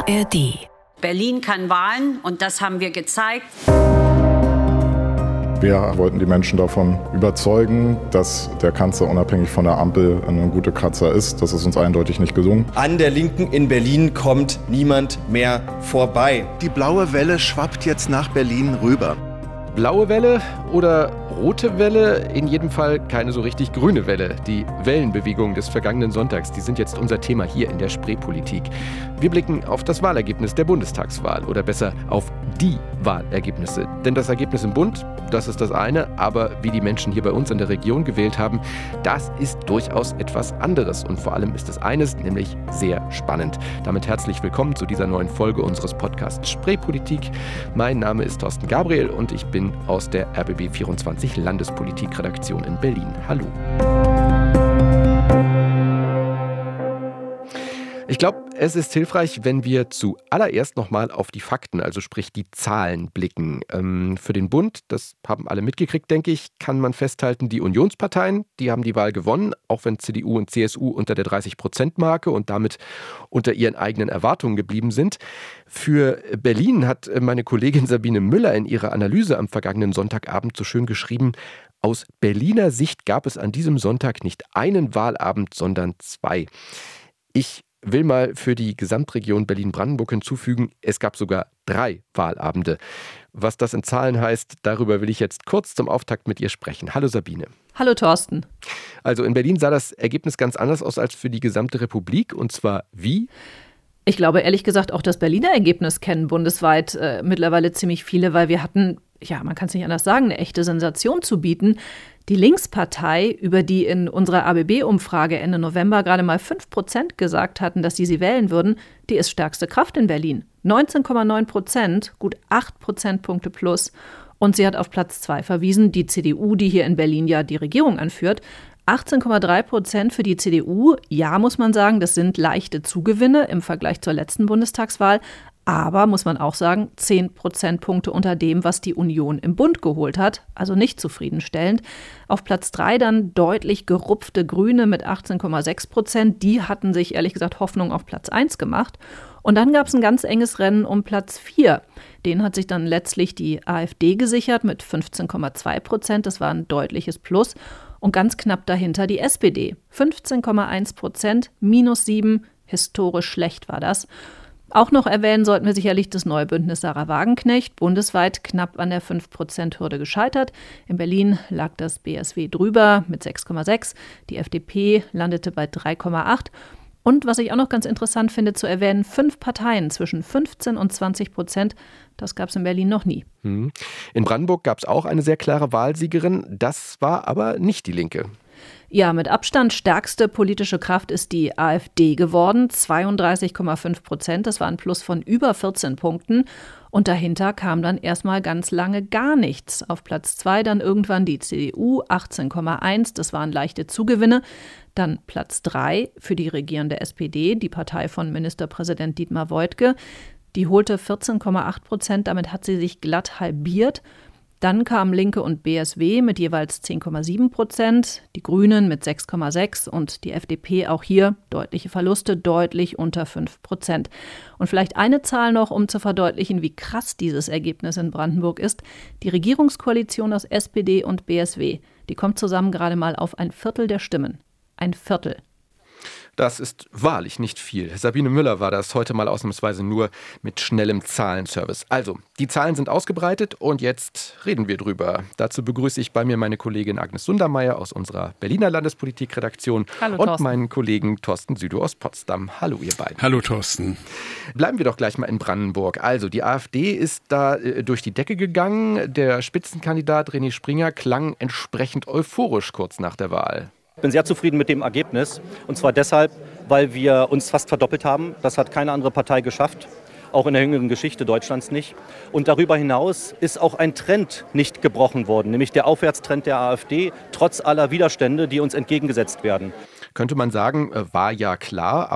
ARD. Berlin kann Wahlen und das haben wir gezeigt. Wir wollten die Menschen davon überzeugen, dass der Kanzler unabhängig von der Ampel ein guter Kratzer ist. Das ist uns eindeutig nicht gelungen. An der Linken in Berlin kommt niemand mehr vorbei. Die blaue Welle schwappt jetzt nach Berlin rüber. Blaue Welle oder rote Welle? In jedem Fall keine so richtig grüne Welle. Die Wellenbewegungen des vergangenen Sonntags, die sind jetzt unser Thema hier in der Spreepolitik. Wir blicken auf das Wahlergebnis der Bundestagswahl oder besser auf die Wahlergebnisse. Denn das Ergebnis im Bund, das ist das eine, aber wie die Menschen hier bei uns in der Region gewählt haben, das ist durchaus etwas anderes. Und vor allem ist es eines, nämlich sehr spannend. Damit herzlich willkommen zu dieser neuen Folge unseres Podcasts Spreepolitik. Mein Name ist Thorsten Gabriel und ich bin aus der RBB24 Landespolitik-Redaktion in Berlin. Hallo. Ich glaube, es ist hilfreich, wenn wir zuallererst nochmal auf die Fakten, also sprich die Zahlen blicken. Für den Bund, das haben alle mitgekriegt, denke ich, kann man festhalten, die Unionsparteien, die haben die Wahl gewonnen, auch wenn CDU und CSU unter der 30%-Marke und damit unter ihren eigenen Erwartungen geblieben sind. Für Berlin hat meine Kollegin Sabine Müller in ihrer Analyse am vergangenen Sonntagabend so schön geschrieben: Aus Berliner Sicht gab es an diesem Sonntag nicht einen Wahlabend, sondern zwei. Ich will mal für die Gesamtregion Berlin-Brandenburg hinzufügen, es gab sogar 3 Wahlabende. Was das in Zahlen heißt, darüber will ich jetzt kurz zum Auftakt mit ihr sprechen. Hallo Sabine. Hallo Thorsten. Also in Berlin sah das Ergebnis ganz anders aus als für die gesamte Republik. Und zwar wie? Ich glaube ehrlich gesagt, auch das Berliner Ergebnis kennen bundesweit mittlerweile ziemlich viele, weil wir hatten, ja, man kann es nicht anders sagen, eine echte Sensation zu bieten. Die Linkspartei, über die in unserer ABB-Umfrage Ende November gerade mal 5% gesagt hatten, dass sie wählen würden, die ist stärkste Kraft in Berlin. 19,9%, gut 8 Prozentpunkte plus. Und sie hat auf Platz 2 verwiesen, die CDU, die hier in Berlin ja die Regierung anführt. 18,3% für die CDU. Ja, muss man sagen, das sind leichte Zugewinne im Vergleich zur letzten Bundestagswahl. Aber, muss man auch sagen, 10 Prozentpunkte unter dem, was die Union im Bund geholt hat. Also nicht zufriedenstellend. Auf Platz 3 dann deutlich gerupfte Grüne mit 18,6%. Die hatten sich ehrlich gesagt Hoffnung auf Platz 1 gemacht. Und dann gab es ein ganz enges Rennen um Platz 4. Den hat sich dann letztlich die AfD gesichert mit 15,2%. Das war ein deutliches Plus. Und ganz knapp dahinter die SPD. 15,1%, -7. Historisch schlecht war das. Auch noch erwähnen sollten wir sicherlich das neue Bündnis Sarah Wagenknecht, bundesweit knapp an der 5%-Hürde gescheitert. In Berlin lag das BSW drüber mit 6,6%, die FDP landete bei 3,8%. Und was ich auch noch ganz interessant finde zu erwähnen, 5 Parteien zwischen 15% und 20%, das gab es in Berlin noch nie. In Brandenburg gab es auch eine sehr klare Wahlsiegerin, das war aber nicht die Linke. Ja, mit Abstand stärkste politische Kraft ist die AfD geworden, 32,5%. Das war ein Plus von über 14 Punkten. Und dahinter kam dann erstmal ganz lange gar nichts. Auf Platz 2 dann irgendwann die CDU, 18,1%. Das waren leichte Zugewinne. Dann Platz 3 für die regierende SPD, die Partei von Ministerpräsident Dietmar Woidke. Die holte 14,8%. Damit hat sie sich glatt halbiert. Dann kamen Linke und BSW mit jeweils 10,7%, die Grünen mit 6,6% und die FDP auch hier deutliche Verluste, deutlich unter 5%. Und vielleicht eine Zahl noch, um zu verdeutlichen, wie krass dieses Ergebnis in Brandenburg ist. Die Regierungskoalition aus SPD und BSW, die kommt zusammen gerade mal auf 1/4 der Stimmen. 1/4. Das ist wahrlich nicht viel. Sabine Müller war das heute mal ausnahmsweise nur mit schnellem Zahlenservice. Also, die Zahlen sind ausgebreitet und jetzt reden wir drüber. Dazu begrüße ich bei mir meine Kollegin Agnes Sundermeier aus unserer Berliner Landespolitik-Redaktion und meinen Kollegen Thorsten Südow aus Potsdam. Hallo ihr beiden. Hallo Thorsten. Bleiben wir doch gleich mal in Brandenburg. Also, die AfD ist da durch die Decke gegangen. Der Spitzenkandidat René Springer klang entsprechend euphorisch kurz nach der Wahl. Ich bin sehr zufrieden mit dem Ergebnis. Und zwar deshalb, weil wir uns fast verdoppelt haben. Das hat keine andere Partei geschafft, auch in der jüngeren Geschichte Deutschlands nicht. Und darüber hinaus ist auch ein Trend nicht gebrochen worden, nämlich der Aufwärtstrend der AfD, trotz aller Widerstände, die uns entgegengesetzt werden. Könnte man sagen, war ja klar, aber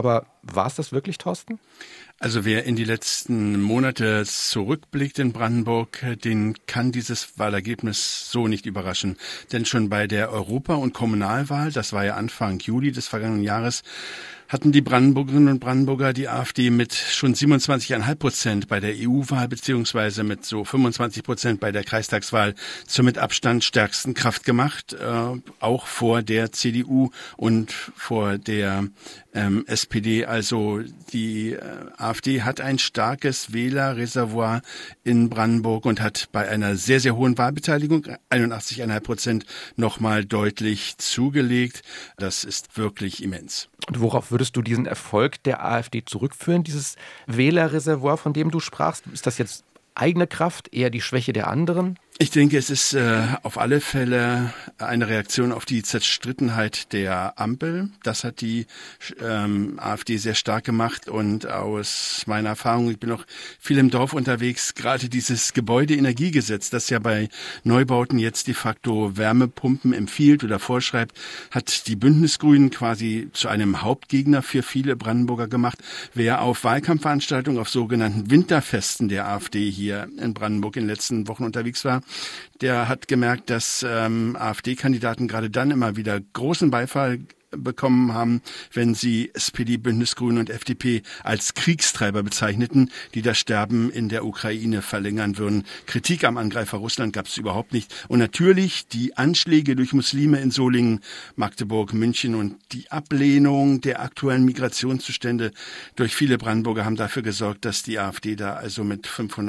War es das wirklich, Thorsten? Also wer in die letzten Monate zurückblickt in Brandenburg, den kann dieses Wahlergebnis so nicht überraschen. Denn schon bei der Europa- und Kommunalwahl, das war ja Anfang Juli des vergangenen Jahres, hatten die Brandenburgerinnen und Brandenburger die AfD mit schon 27,5% bei der EU-Wahl beziehungsweise mit so 25% bei der Kreistagswahl zur mit Abstand stärksten Kraft gemacht, auch vor der CDU und vor der SPD. Also die AfD hat ein starkes Wählerreservoir in Brandenburg und hat bei einer sehr, sehr hohen Wahlbeteiligung, 81,5%, nochmal deutlich zugelegt. Das ist wirklich immens. Und worauf würdest du diesen Erfolg der AfD zurückführen, dieses Wählerreservoir, von dem du sprachst? Ist das jetzt eigene Kraft, eher die Schwäche der anderen? Ich denke, es ist auf alle Fälle eine Reaktion auf die Zerstrittenheit der Ampel. Das hat die AfD sehr stark gemacht und aus meiner Erfahrung, ich bin auch viel im Dorf unterwegs, gerade dieses Gebäudeenergiegesetz, das ja bei Neubauten jetzt de facto Wärmepumpen empfiehlt oder vorschreibt, hat die Bündnisgrünen quasi zu einem Hauptgegner für viele Brandenburger gemacht. Wer auf Wahlkampfveranstaltungen, auf sogenannten Winterfesten der AfD hier in Brandenburg in den letzten Wochen unterwegs war, der hat gemerkt, dass AfD-Kandidaten gerade dann immer wieder großen Beifall bekommen haben, wenn sie SPD, Bündnisgrüne und FDP als Kriegstreiber bezeichneten, die das Sterben in der Ukraine verlängern würden. Kritik am Angreifer Russland gab es überhaupt nicht. Und natürlich die Anschläge durch Muslime in Solingen, Magdeburg, München und die Ablehnung der aktuellen Migrationszustände durch viele Brandenburger haben dafür gesorgt, dass die AfD da also mit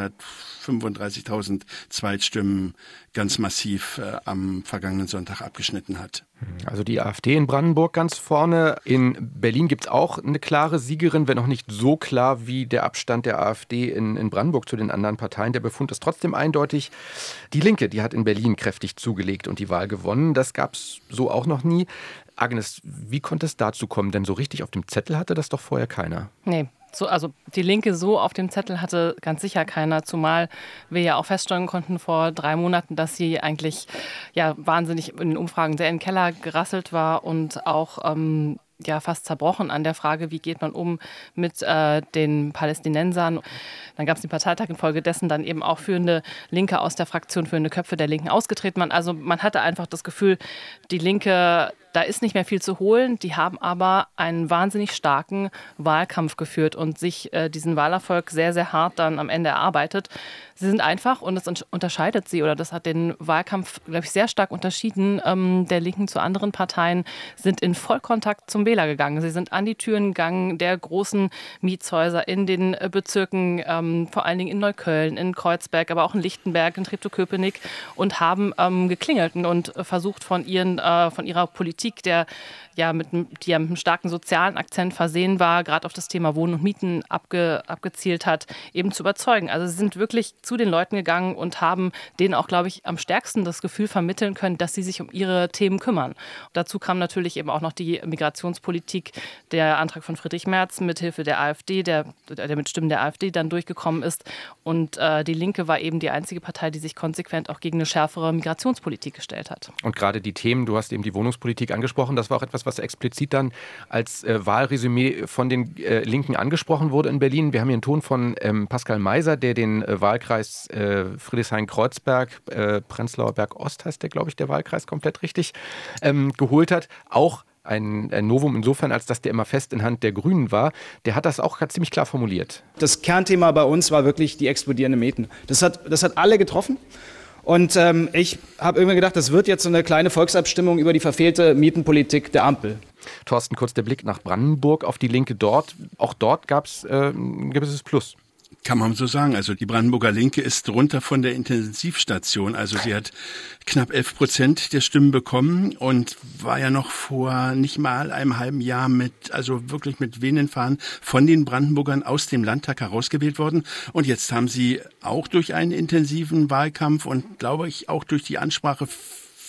535.000 Zweitstimmen ganz massiv am vergangenen Sonntag abgeschnitten hat. Also die AfD in Brandenburg ganz vorne. In Berlin gibt es auch eine klare Siegerin, wenn auch nicht so klar wie der Abstand der AfD in Brandenburg zu den anderen Parteien. Der Befund ist trotzdem eindeutig. Die Linke, die hat in Berlin kräftig zugelegt und die Wahl gewonnen. Das gab es so auch noch nie. Agnes, wie konnte es dazu kommen? Denn so richtig auf dem Zettel hatte das doch vorher keiner. Nee. Also die Linke so auf dem Zettel hatte ganz sicher keiner, zumal wir ja auch feststellen konnten vor 3 Monaten, dass sie eigentlich ja wahnsinnig in den Umfragen sehr in den Keller gerasselt war und auch fast zerbrochen an der Frage, wie geht man um mit den Palästinensern. Dann gab es den Parteitag, infolgedessen dann eben auch führende Linke aus der Fraktion, führende Köpfe der Linken ausgetreten. Man hatte einfach das Gefühl, die Linke, da ist nicht mehr viel zu holen. Die haben aber einen wahnsinnig starken Wahlkampf geführt und sich diesen Wahlerfolg sehr, sehr hart dann am Ende erarbeitet. Sie sind einfach, und das unterscheidet sie, oder das hat den Wahlkampf, glaube ich, sehr stark unterschieden, der Linken zu anderen Parteien, sind in Vollkontakt zum Wähler gegangen. Sie sind an die Türen gegangen der großen Mietshäuser in den Bezirken, vor allen Dingen in Neukölln, in Kreuzberg, aber auch in Lichtenberg, in Treptow-Köpenick und haben geklingelt und versucht von ihrer Politik, die ja mit einem starken sozialen Akzent versehen war, gerade auf das Thema Wohnen und Mieten abgezielt hat, eben zu überzeugen. Also sie sind wirklich zu den Leuten gegangen und haben denen auch, glaube ich, am stärksten das Gefühl vermitteln können, dass sie sich um ihre Themen kümmern. Dazu kam natürlich eben auch noch die Migrationspolitik, der Antrag von Friedrich Merz mithilfe der AfD, der mit Stimmen der AfD dann durchgekommen ist. Und die Linke war eben die einzige Partei, die sich konsequent auch gegen eine schärfere Migrationspolitik gestellt hat. Und gerade die Themen, du hast eben die Wohnungspolitik angesprochen, das war auch etwas, was explizit dann als Wahlresümee von den Linken angesprochen wurde in Berlin. Wir haben hier einen Ton von Pascal Meiser, der den Wahlkreis Friedrichshain-Kreuzberg, Prenzlauer Berg Ost heißt der, glaube ich, der Wahlkreis komplett richtig, geholt hat. Auch ein Novum insofern, als dass der immer fest in Hand der Grünen war. Der hat das auch ziemlich klar formuliert. Das Kernthema bei uns war wirklich die explodierenden Mieten. Das hat alle getroffen. Und ich habe irgendwie gedacht, das wird jetzt so eine kleine Volksabstimmung über die verfehlte Mietenpolitik der Ampel. Thorsten, kurz der Blick nach Brandenburg auf die Linke dort. Auch dort gab es ein gewisses Plus. Kann man so sagen. Also die Brandenburger Linke ist runter von der Intensivstation. Also sie hat knapp 11% der Stimmen bekommen und war ja noch vor nicht mal einem halben Jahr wirklich mit wehenden Fahnen von den Brandenburgern aus dem Landtag herausgewählt worden. Und jetzt haben sie auch durch einen intensiven Wahlkampf und, glaube ich, auch durch die Ansprache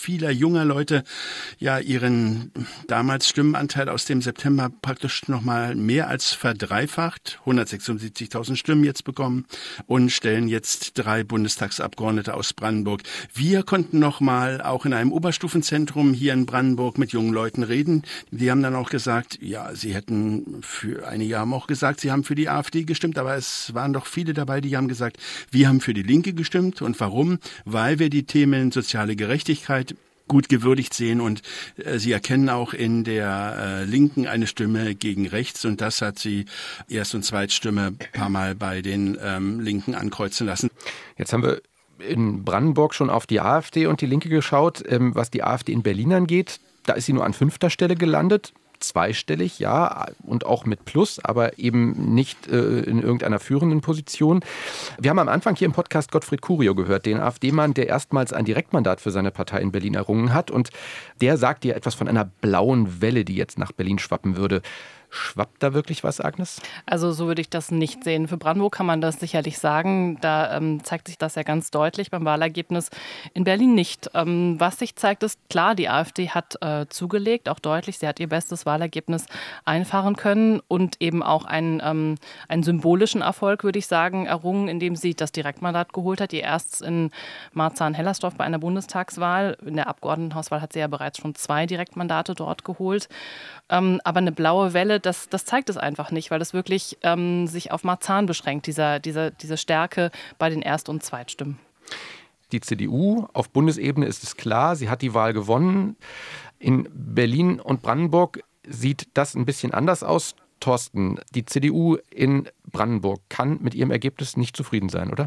vieler junger Leute ja ihren damals Stimmenanteil aus dem September praktisch nochmal mehr als verdreifacht, 176.000 Stimmen jetzt bekommen und stellen jetzt 3 Bundestagsabgeordnete aus Brandenburg. Wir konnten nochmal auch in einem Oberstufenzentrum hier in Brandenburg mit jungen Leuten reden. Die haben dann auch gesagt, ja, sie hätten einige haben auch gesagt, sie haben für die AfD gestimmt, aber es waren doch viele dabei, die haben gesagt, wir haben für die Linke gestimmt. Und warum? Weil wir die Themen soziale Gerechtigkeit gut gewürdigt sehen und sie erkennen auch in der Linken eine Stimme gegen rechts und das hat sie Erst- und Zweitstimme ein paar Mal bei den Linken ankreuzen lassen. Jetzt haben wir in Brandenburg schon auf die AfD und die Linke geschaut. Was die AfD in Berlin angeht, da ist sie nur an 5. Stelle gelandet. Zweistellig, ja, und auch mit Plus, aber eben nicht in irgendeiner führenden Position. Wir haben am Anfang hier im Podcast Gottfried Curio gehört, den AfD-Mann, der erstmals ein Direktmandat für seine Partei in Berlin errungen hat. Und der sagt dir etwas von einer blauen Welle, die jetzt nach Berlin schwappen würde. Schwappt da wirklich was, Agnes? Also so würde ich das nicht sehen. Für Brandenburg kann man das sicherlich sagen. Da zeigt sich das ja ganz deutlich beim Wahlergebnis. In Berlin nicht. Was sich zeigt, ist klar, die AfD hat zugelegt, auch deutlich. Sie hat ihr bestes Wahlergebnis einfahren können und eben auch einen symbolischen Erfolg, würde ich sagen, errungen, indem sie das Direktmandat geholt hat. Ihr erstes in Marzahn-Hellersdorf bei einer Bundestagswahl. In der Abgeordnetenhauswahl hat sie ja bereits schon 2 Direktmandate dort geholt. Aber eine blaue Welle, das zeigt es einfach nicht, weil es wirklich sich auf Marzahn beschränkt, diese Stärke bei den Erst- und Zweitstimmen. Die CDU auf Bundesebene ist es klar, sie hat die Wahl gewonnen. In Berlin und Brandenburg sieht das ein bisschen anders aus. Thorsten, die CDU in Brandenburg kann mit ihrem Ergebnis nicht zufrieden sein, oder?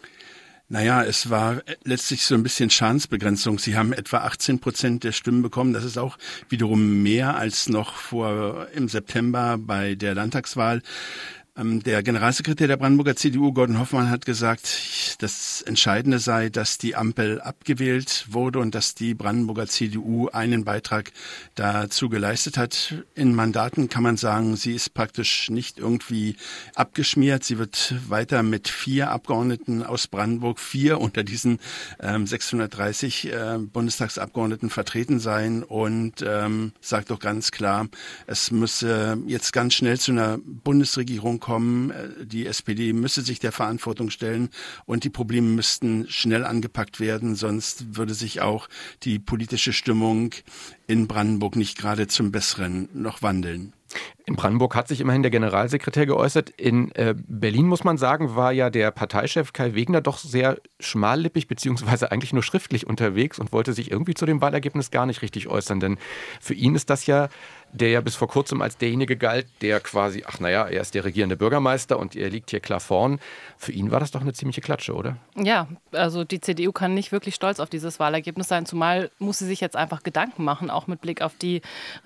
Naja, es war letztlich so ein bisschen Schadensbegrenzung. Sie haben etwa 18% der Stimmen bekommen. Das ist auch wiederum mehr als noch im September bei der Landtagswahl. Der Generalsekretär der Brandenburger CDU, Gordon Hoffmann, hat gesagt, das Entscheidende sei, dass die Ampel abgewählt wurde und dass die Brandenburger CDU einen Beitrag dazu geleistet hat. In Mandaten kann man sagen, sie ist praktisch nicht irgendwie abgeschmiert. Sie wird weiter mit 4 Abgeordneten aus Brandenburg, 4 unter diesen 630 Bundestagsabgeordneten vertreten sein und sagt doch ganz klar, es müsse jetzt ganz schnell zu einer Bundesregierung kommen. Die SPD müsse sich der Verantwortung stellen und die Probleme müssten schnell angepackt werden, sonst würde sich auch die politische Stimmung in Brandenburg nicht gerade zum Besseren noch wandeln. In Brandenburg hat sich immerhin der Generalsekretär geäußert. In Berlin, muss man sagen, war ja der Parteichef Kai Wegner doch sehr schmallippig beziehungsweise eigentlich nur schriftlich unterwegs und wollte sich irgendwie zu dem Wahlergebnis gar nicht richtig äußern. Denn für ihn ist das ja, der ja bis vor kurzem als derjenige galt, der quasi, er ist der regierende Bürgermeister und er liegt hier klar vorn. Für ihn war das doch eine ziemliche Klatsche, oder? Ja, also die CDU kann nicht wirklich stolz auf dieses Wahlergebnis sein, zumal muss sie sich jetzt einfach Gedanken machen, auch mit Blick auf die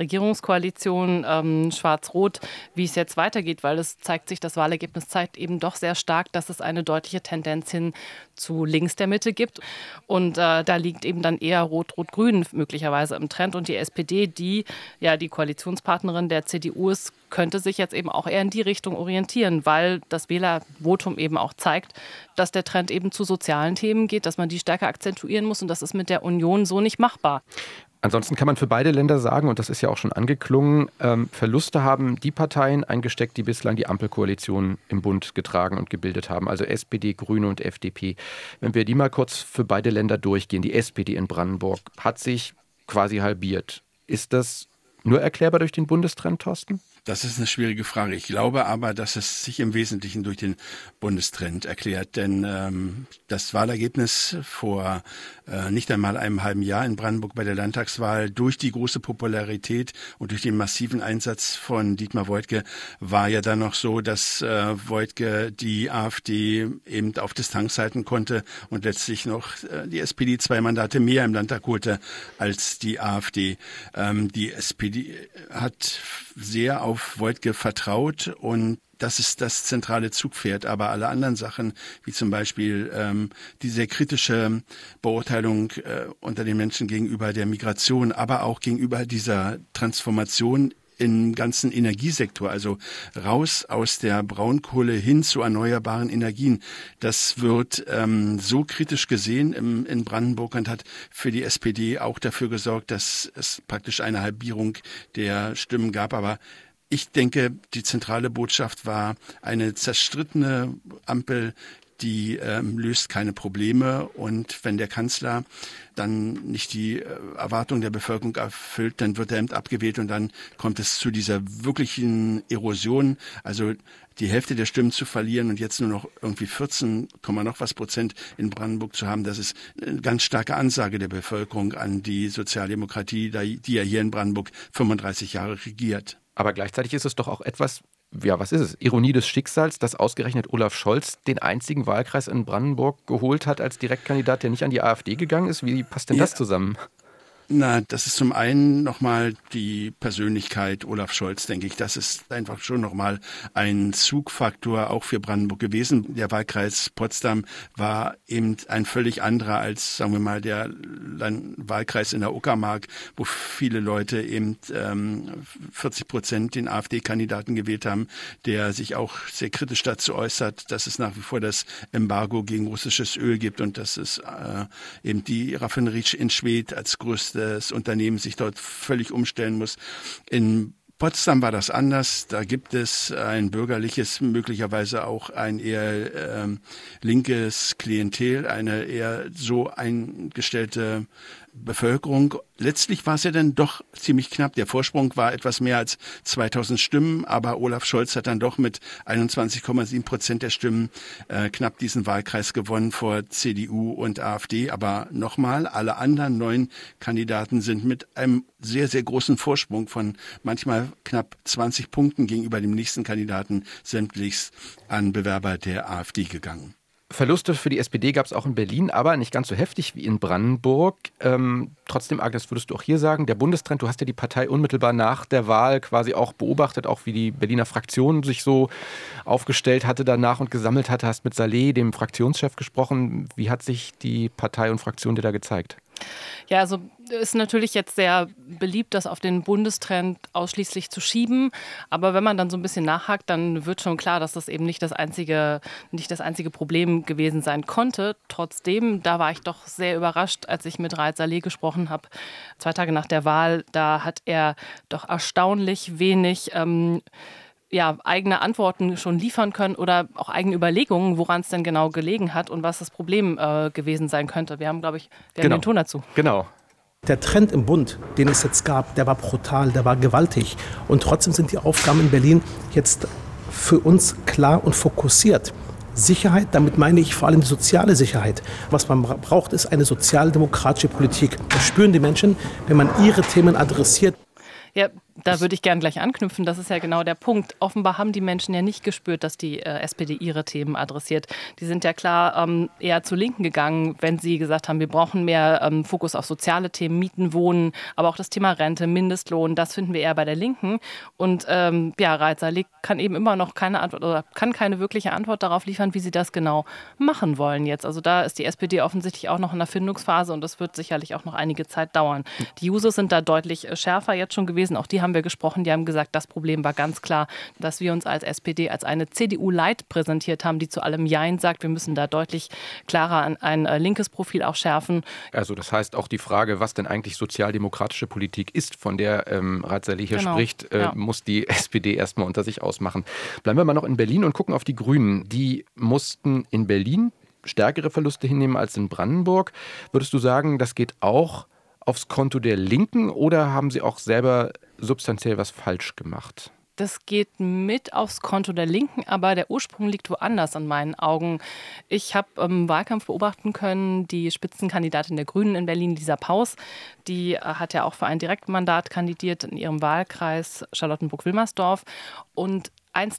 Regierungskoalition Schwarz-Rot, wie es jetzt weitergeht, weil das Wahlergebnis zeigt eben doch sehr stark, dass es eine deutliche Tendenz hin zu links der Mitte gibt. Und da liegt eben dann eher Rot-Rot-Grün möglicherweise im Trend. Und die SPD, die ja die Koalitionspartnerin der CDU ist, könnte sich jetzt eben auch eher in die Richtung orientieren, weil das Wählervotum eben auch zeigt, dass der Trend eben zu sozialen Themen geht, dass man die stärker akzentuieren muss und das ist mit der Union so nicht machbar. Ansonsten kann man für beide Länder sagen, und das ist ja auch schon angeklungen, Verluste haben die Parteien eingesteckt, die bislang die Ampelkoalition im Bund getragen und gebildet haben, also SPD, Grüne und FDP. Wenn wir die mal kurz für beide Länder durchgehen, die SPD in Brandenburg hat sich quasi halbiert. Ist das nur erklärbar durch den Bundestrend, Thorsten? Das ist eine schwierige Frage. Ich glaube aber, dass es sich im Wesentlichen durch den Bundestrend erklärt. Denn das Wahlergebnis vor nicht einmal einem halben Jahr in Brandenburg bei der Landtagswahl durch die große Popularität und durch den massiven Einsatz von Dietmar Woidke war ja dann noch so, dass Woidke die AfD eben auf Distanz halten konnte und letztlich noch die SPD 2 Mandate mehr im Landtag holte als die AfD. Die SPD hat sehr auf Woidke vertraut und das ist das zentrale Zugpferd. Aber alle anderen Sachen, wie zum Beispiel die sehr kritische Beurteilung unter den Menschen gegenüber der Migration, aber auch gegenüber dieser Transformation im ganzen Energiesektor, also raus aus der Braunkohle hin zu erneuerbaren Energien. Das wird so kritisch gesehen in Brandenburg und hat für die SPD auch dafür gesorgt, dass es praktisch eine Halbierung der Stimmen gab. Aber ich denke, die zentrale Botschaft war, eine zerstrittene Ampel, die löst keine Probleme. Und wenn der Kanzler dann nicht die Erwartung der Bevölkerung erfüllt, dann wird er abgewählt und dann kommt es zu dieser wirklichen Erosion. Also die Hälfte der Stimmen zu verlieren und jetzt nur noch irgendwie 14, noch was Prozent in Brandenburg zu haben, das ist eine ganz starke Ansage der Bevölkerung an die Sozialdemokratie, die ja hier in Brandenburg 35 Jahre regiert. Aber gleichzeitig ist es doch auch etwas, ja, was ist es? Ironie des Schicksals, dass ausgerechnet Olaf Scholz den einzigen Wahlkreis in Brandenburg geholt hat als Direktkandidat, der nicht an die AfD gegangen ist. Wie passt denn das zusammen? Na, das ist zum einen nochmal die Persönlichkeit Olaf Scholz, denke ich. Das ist einfach schon nochmal ein Zugfaktor auch für Brandenburg gewesen. Der Wahlkreis Potsdam war eben ein völlig anderer als, sagen wir mal, der Wahlkreis in der Uckermark, wo viele Leute eben 40% den AfD-Kandidaten gewählt haben, der sich auch sehr kritisch dazu äußert, dass es nach wie vor das Embargo gegen russisches Öl gibt und dass es eben die Raffinerie in Schwedt als größtes Unternehmen sich dort völlig umstellen muss. In Potsdam war das anders. Da gibt es ein bürgerliches, möglicherweise auch ein eher linkes Klientel, eine eher so eingestellte Bevölkerung. Letztlich war es ja dann doch ziemlich knapp. Der Vorsprung war etwas mehr als 2000 Stimmen, aber Olaf Scholz hat dann doch mit 21,7% der Stimmen knapp diesen Wahlkreis gewonnen vor CDU und AfD. Aber nochmal, alle anderen 9 Kandidaten sind mit einem sehr, sehr großen Vorsprung von manchmal knapp 20 Punkten gegenüber dem nächsten Kandidaten sämtlichst an Bewerber der AfD gegangen. Verluste für die SPD gab es auch in Berlin, aber nicht ganz so heftig wie in Brandenburg. Trotzdem, Agnes, würdest du auch hier sagen, der Bundestrend, du hast ja die Partei unmittelbar nach der Wahl quasi auch beobachtet, auch wie die Berliner Fraktion sich so aufgestellt hatte danach und gesammelt hatte, hast mit Saleh, dem Fraktionschef, gesprochen. Wie hat sich die Partei und Fraktion dir da gezeigt? Ja, also ist natürlich jetzt sehr beliebt, das auf den Bundestrend ausschließlich zu schieben. Aber wenn man dann so ein bisschen nachhakt, dann wird schon klar, dass das eben nicht das einzige Problem gewesen sein konnte. Trotzdem, da war ich doch sehr überrascht, als ich mit Raed Saleh gesprochen habe, 2 Tage nach der Wahl. Da hat er doch erstaunlich wenig eigene Antworten schon liefern können oder auch eigene Überlegungen, woran es denn genau gelegen hat und was das Problem gewesen sein könnte. Wir haben, glaube ich, den Ton dazu. Genau. Der Trend im Bund, den es jetzt gab, der war brutal, der war gewaltig. Und trotzdem sind die Aufgaben in Berlin jetzt für uns klar und fokussiert. Sicherheit, damit meine ich vor allem die soziale Sicherheit. Was man braucht, ist eine sozialdemokratische Politik. Das spüren die Menschen, wenn man ihre Themen adressiert. Ja, da würde ich gerne gleich anknüpfen. Das ist ja genau der Punkt. Offenbar haben die Menschen ja nicht gespürt, dass die SPD ihre Themen adressiert. Die sind ja klar eher zur Linken gegangen, wenn sie gesagt haben, wir brauchen mehr Fokus auf soziale Themen, Mieten, Wohnen, aber auch das Thema Rente, Mindestlohn, das finden wir eher bei der Linken. Und Raed Saleh kann eben immer noch keine Antwort oder kann keine wirkliche Antwort darauf liefern, wie sie das genau machen wollen jetzt. Also da ist die SPD offensichtlich auch noch in der Findungsphase und das wird sicherlich auch noch einige Zeit dauern. Die Jusos sind da deutlich schärfer jetzt schon gewesen. Auch die haben wir gesprochen, die haben gesagt, das Problem war ganz klar, dass wir uns als SPD als eine CDU-Light präsentiert haben, die zu allem Jein sagt. Wir müssen da deutlich klarer ein linkes Profil auch schärfen. Also das heißt auch die Frage, was denn eigentlich sozialdemokratische Politik ist, von der Raed Saleh hier spricht, muss die SPD erstmal unter sich ausmachen. Bleiben wir mal noch in Berlin und gucken auf die Grünen. Die mussten in Berlin stärkere Verluste hinnehmen als in Brandenburg. Würdest du sagen, das geht auch aufs Konto der Linken oder haben sie auch selber substanziell was falsch gemacht? Das geht mit aufs Konto der Linken, aber der Ursprung liegt woanders in meinen Augen. Ich habe im Wahlkampf beobachten können, die Spitzenkandidatin der Grünen in Berlin, Lisa Paus, die hat ja auch für ein Direktmandat kandidiert in ihrem Wahlkreis Charlottenburg-Wilmersdorf. Und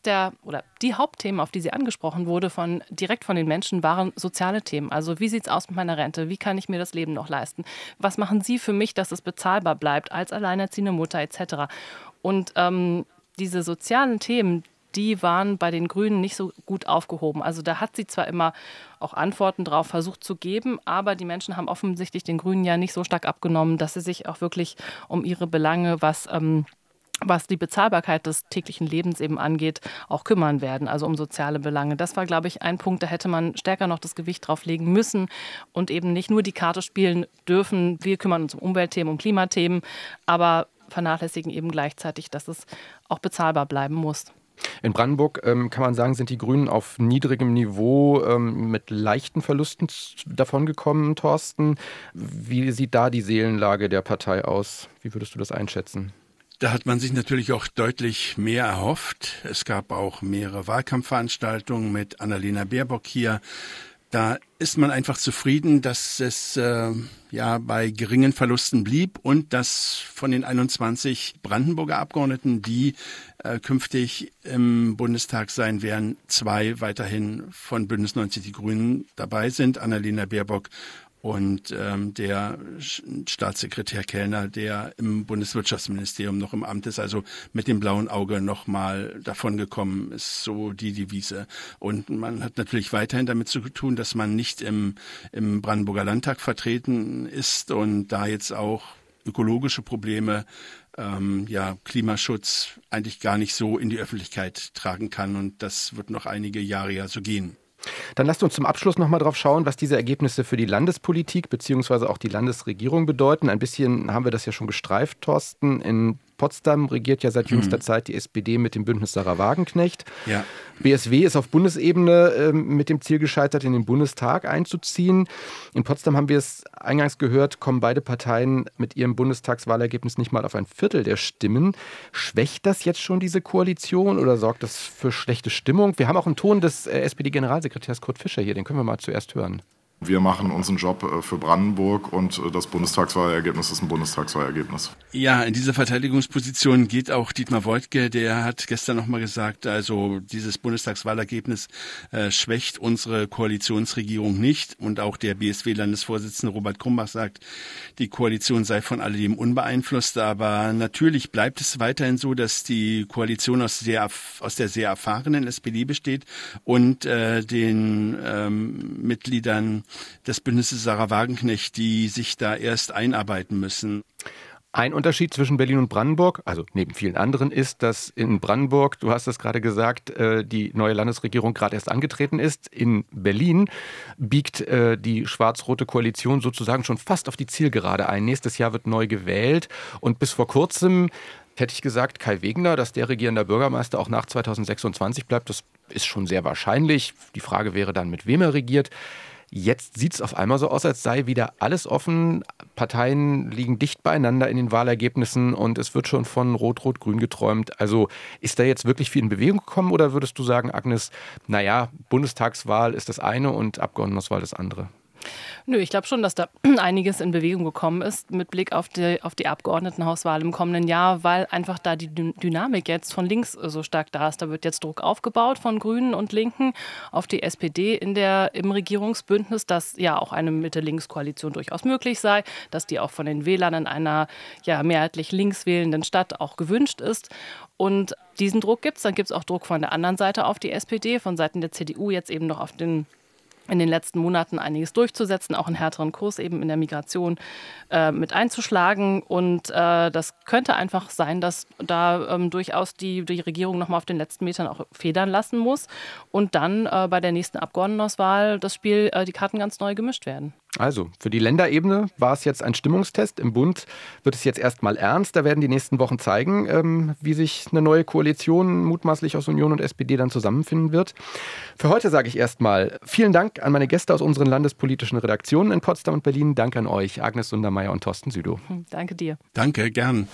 die Hauptthemen, auf die sie angesprochen wurde, direkt von den Menschen, waren soziale Themen. Also wie sieht es aus mit meiner Rente? Wie kann ich mir das Leben noch leisten? Was machen Sie für mich, dass es bezahlbar bleibt als alleinerziehende Mutter etc.? Und diese sozialen Themen, die waren bei den Grünen nicht so gut aufgehoben. Also da hat sie zwar immer auch Antworten drauf versucht zu geben, aber die Menschen haben offensichtlich den Grünen ja nicht so stark abgenommen, dass sie sich auch wirklich um ihre Belange, was was die Bezahlbarkeit des täglichen Lebens eben angeht, auch kümmern werden, also um soziale Belange. Das war, glaube ich, ein Punkt, da hätte man stärker noch das Gewicht drauf legen müssen und eben nicht nur die Karte spielen dürfen, wir kümmern uns um Umweltthemen, um Klimathemen, aber vernachlässigen eben gleichzeitig, dass es auch bezahlbar bleiben muss. In Brandenburg kann man sagen, sind die Grünen auf niedrigem Niveau mit leichten Verlusten davongekommen, Thorsten. Wie sieht da die Seelenlage der Partei aus? Wie würdest du das einschätzen? Da hat man sich natürlich auch deutlich mehr erhofft. Es gab auch mehrere Wahlkampfveranstaltungen mit Annalena Baerbock hier. Da ist man einfach zufrieden, dass es bei geringen Verlusten blieb und dass von den 21 Brandenburger Abgeordneten, die künftig im Bundestag sein werden, 2 weiterhin von Bündnis 90 Die Grünen dabei sind, Annalena Baerbock und der Staatssekretär Kellner, der im Bundeswirtschaftsministerium noch im Amt ist, also mit dem blauen Auge noch mal davongekommen ist, so die Devise. Und man hat natürlich weiterhin damit zu tun, dass man nicht im Brandenburger Landtag vertreten ist und da jetzt auch ökologische Probleme, Klimaschutz eigentlich gar nicht so in die Öffentlichkeit tragen kann. Und das wird noch einige Jahre ja so gehen. Dann lasst uns zum Abschluss noch mal drauf schauen, was diese Ergebnisse für die Landespolitik bzw. auch die Landesregierung bedeuten. Ein bisschen haben wir das ja schon gestreift, Thorsten. In Potsdam regiert ja seit jüngster Zeit die SPD mit dem Bündnis Sarah Wagenknecht. Ja. BSW ist auf Bundesebene mit dem Ziel gescheitert, in den Bundestag einzuziehen. In Potsdam haben wir es eingangs gehört, kommen beide Parteien mit ihrem Bundestagswahlergebnis nicht mal auf 1/4 der Stimmen. Schwächt das jetzt schon diese Koalition oder sorgt das für schlechte Stimmung? Wir haben auch einen Ton des SPD-Generalsekretärs Kurt Fischer hier, den können wir mal zuerst hören. Wir machen unseren Job für Brandenburg und das Bundestagswahlergebnis ist ein Bundestagswahlergebnis. Ja, in diese Verteidigungsposition geht auch Dietmar Woidke. Der hat gestern nochmal gesagt, also dieses Bundestagswahlergebnis schwächt unsere Koalitionsregierung nicht. Und auch der BSW-Landesvorsitzende Robert Krumbach sagt, die Koalition sei von alledem unbeeinflusst. Aber natürlich bleibt es weiterhin so, dass die Koalition aus der sehr erfahrenen SPD besteht und den Mitgliedern des Bündnisses Sarah Wagenknecht, die sich da erst einarbeiten müssen. Ein Unterschied zwischen Berlin und Brandenburg, also neben vielen anderen, ist, dass in Brandenburg, du hast es gerade gesagt, die neue Landesregierung gerade erst angetreten ist. In Berlin biegt die schwarz-rote Koalition sozusagen schon fast auf die Zielgerade ein. Nächstes Jahr wird neu gewählt und bis vor kurzem hätte ich gesagt, Kai Wegener, dass der regierender Bürgermeister auch nach 2026 bleibt. Das ist schon sehr wahrscheinlich. Die Frage wäre dann, mit wem er regiert. Jetzt sieht es auf einmal so aus, als sei wieder alles offen. Parteien liegen dicht beieinander in den Wahlergebnissen und es wird schon von Rot-Rot-Grün geträumt. Also ist da jetzt wirklich viel in Bewegung gekommen oder würdest du sagen, Agnes, Bundestagswahl ist das eine und Abgeordnetenhauswahl das andere? Nö, ich glaube schon, dass da einiges in Bewegung gekommen ist mit Blick auf die Abgeordnetenhauswahl im kommenden Jahr, weil einfach da die Dynamik jetzt von links so stark da ist. Da wird jetzt Druck aufgebaut von Grünen und Linken auf die SPD im Regierungsbündnis, dass ja auch eine Mitte-Links-Koalition durchaus möglich sei, dass die auch von den Wählern in einer mehrheitlich links wählenden Stadt auch gewünscht ist. Und diesen Druck gibt es. Dann gibt es auch Druck von der anderen Seite auf die SPD, von Seiten der CDU jetzt eben noch in den letzten Monaten einiges durchzusetzen, auch einen härteren Kurs eben in der Migration mit einzuschlagen. Und das könnte einfach sein, dass da durchaus die Regierung noch mal auf den letzten Metern auch federn lassen muss und dann bei der nächsten Abgeordnetenauswahl die Karten ganz neu gemischt werden. Also, für die Länderebene war es jetzt ein Stimmungstest. Im Bund wird es jetzt erstmal ernst. Da werden die nächsten Wochen zeigen, wie sich eine neue Koalition mutmaßlich aus Union und SPD dann zusammenfinden wird. Für heute sage ich erstmal vielen Dank an meine Gäste aus unseren landespolitischen Redaktionen in Potsdam und Berlin. Danke an euch, Agnes Sundermeier und Thorsten Südow. Danke dir. Danke, gern.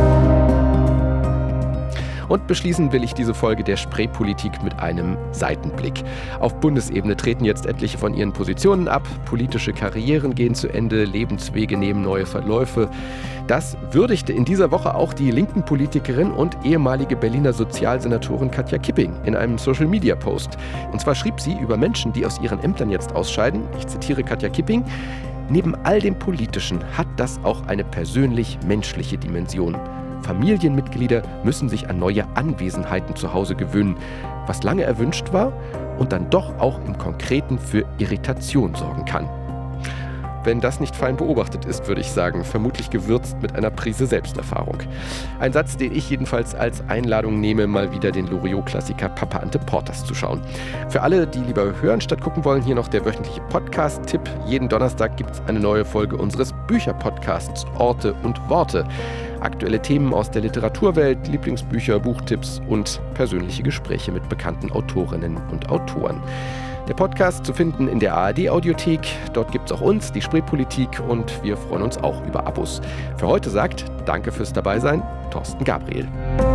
Und beschließen will ich diese Folge der Spreepolitik mit einem Seitenblick. Auf Bundesebene treten jetzt etliche von ihren Positionen ab, politische Karrieren gehen zu Ende, Lebenswege nehmen neue Verläufe. Das würdigte in dieser Woche auch die linken Politikerin und ehemalige Berliner Sozialsenatorin Katja Kipping in einem Social-Media-Post. Und zwar schrieb sie über Menschen, die aus ihren Ämtern jetzt ausscheiden, ich zitiere Katja Kipping: Neben all dem Politischen hat das auch eine persönlich-menschliche Dimension. Familienmitglieder müssen sich an neue Anwesenheiten zu Hause gewöhnen, was lange erwünscht war und dann doch auch im Konkreten für Irritation sorgen kann. wenn das nicht fein beobachtet ist, würde ich sagen. Vermutlich gewürzt mit einer Prise Selbsterfahrung. Ein Satz, den ich jedenfalls als Einladung nehme, mal wieder den Loriot-Klassiker Papa Ante Portas zu schauen. Für alle, die lieber hören statt gucken wollen, hier noch der wöchentliche Podcast-Tipp. Jeden Donnerstag gibt es eine neue Folge unseres Bücherpodcasts Orte und Worte. Aktuelle Themen aus der Literaturwelt, Lieblingsbücher, Buchtipps und persönliche Gespräche mit bekannten Autorinnen und Autoren. Der Podcast zu finden in der ARD-Audiothek. Dort gibt es auch uns, die Spreepolitik, und wir freuen uns auch über Abos. Für heute sagt Danke fürs Dabeisein, Thorsten Gabriel.